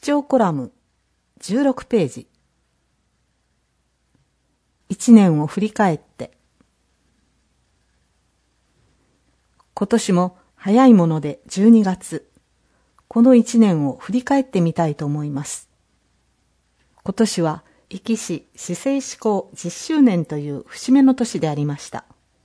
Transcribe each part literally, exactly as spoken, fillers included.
張コラムじゅうろくページ。一年を振り返って。今年も早いものでじゅうにがつ。この一年を振り返ってみたいと思います。今年は壱岐市市制施行じゅっしゅうねんという節目の年でありました。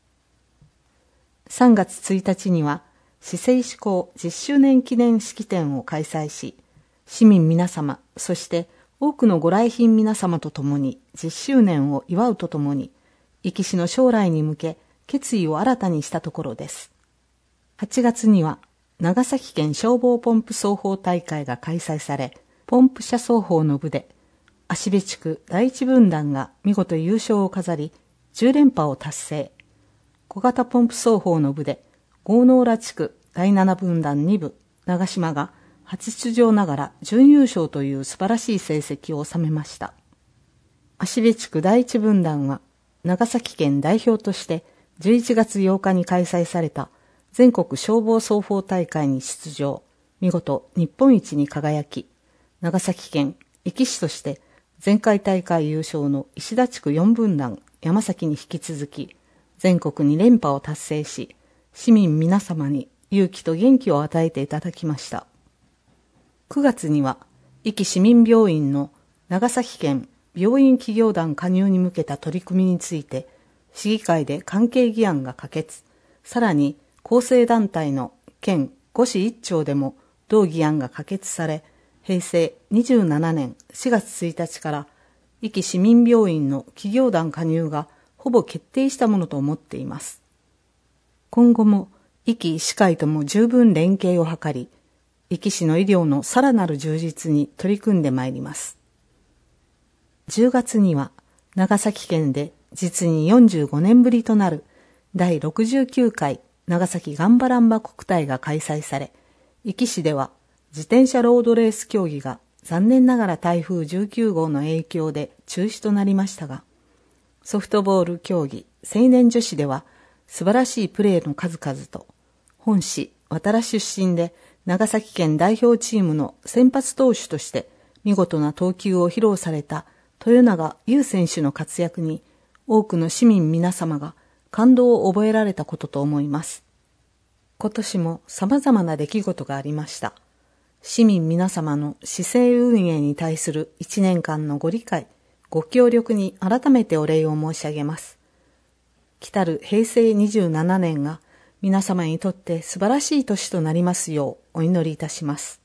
さんがつついたちには市制施行じゅっしゅうねん記念式典を開催し、市民皆様、そして多くのご来賓皆様と共にじゅっしゅうねんを祝うとともに、壱岐市の将来に向け決意を新たにしたところです。はちがつには長崎県消防ポンプ奏法大会が開催され、ポンプ車奏法の部で芦部地区第一分団が見事優勝を飾り、じゅうれんぱを達成。小型ポンプ奏法の部で郷ノ浦地区第七分団に部長島が初出場ながら準優勝という素晴らしい成績を収めました。芦部地区第一分団は長崎県代表としてじゅういちがつようかに開催された全国消防奏法大会に出場、見事日本一に輝き、長崎県壱岐市として前回大会優勝の石田地区よんぶん団山崎に引き続き、全国にれんぱを達成し、市民皆様に勇気と元気を与えていただきました。くがつには、壱岐市民病院の長崎県病院企業団加入に向けた取り組みについて、市議会で関係議案が可決、さらに構成団体の県ご市一町でも同議案が可決され、へいせいにじゅうななねんしがつついたちから壱岐市民病院の企業団加入がほぼ決定したものと思っています。今後も壱岐医師会とも十分連携を図り、壱岐市の医療のさらなる充実に取り組んでまいります。じゅうがつには長崎県で実によんじゅうごねんぶりとなるだいろくじゅうきゅうかい長崎ガンバランバ国体が開催され、壱岐市では自転車ロードレース競技が残念ながら台風じゅうきゅうごうの影響で中止となりましたが、ソフトボール競技青年女子では素晴らしいプレーの数々と、本市渡良出身で長崎県代表チームの先発投手として見事な投球を披露された豊永優選手の活躍に多くの市民皆様が感動を覚えられたことと思います。今年も様々な出来事がありました。市民皆様の市政運営に対するいちねんかんのご理解、ご協力に改めてお礼を申し上げます。来たるへいせいにじゅうななねんが皆様にとって素晴らしい年となりますようお祈りいたします。